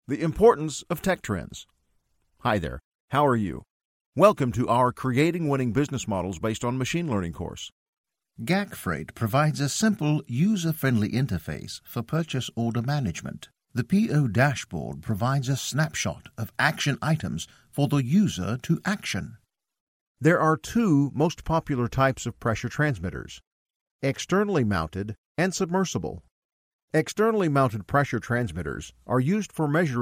The importance of tech trends. Hi there, how are you? Welcome to our Creating Winning Business Models Based on Machine Learning course. GAC Freight provides a simple, user-friendly interface for purchase order management. The PO dashboard provides a snapshot of action items for the user to action. There are two most popular types of pressure transmitters: externally mounted and submersible. Externally mounted pressure transmitters are used for measuring